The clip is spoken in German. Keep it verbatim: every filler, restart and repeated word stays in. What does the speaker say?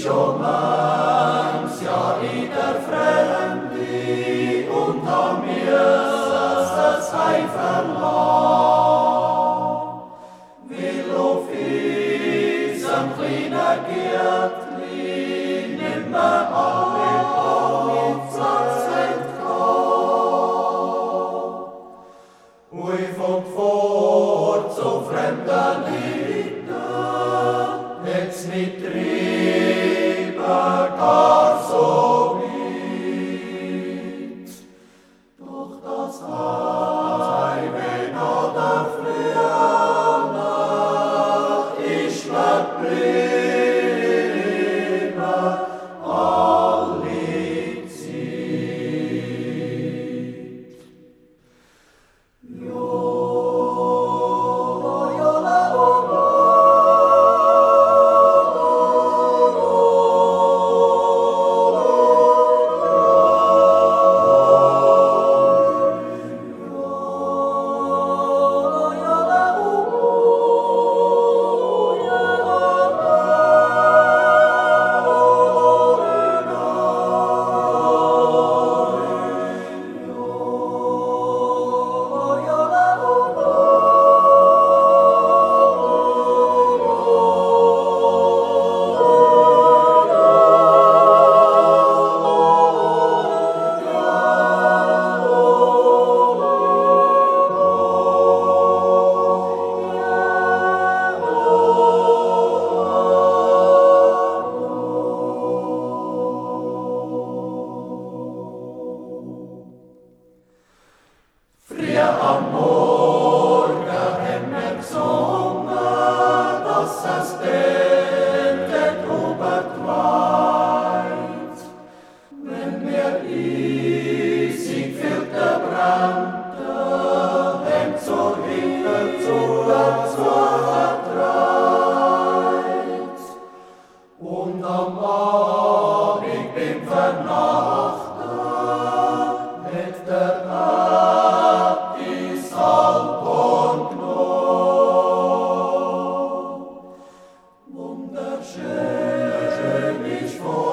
schon manches Jahr in der Fremde und haben mir das Heim verlassen. Will auf diesem kleinen Gärtchen nimmer alle Platz entkommen. Ui von fort zu fremden Leuten, jetzt nicht trieben gar so weit. Doch das Heimweh oder früher ist mir geblieben, alle Zeit. Jo, jo, la, oh, früher am Morgen haben wir gesungen, dass es denn der Grube geweiht. Wenn wir eisig fehlte brannte, haben zur Hilfe zu vertreit. Und am Abend beim Vernachten hat der Wunderschön ist vor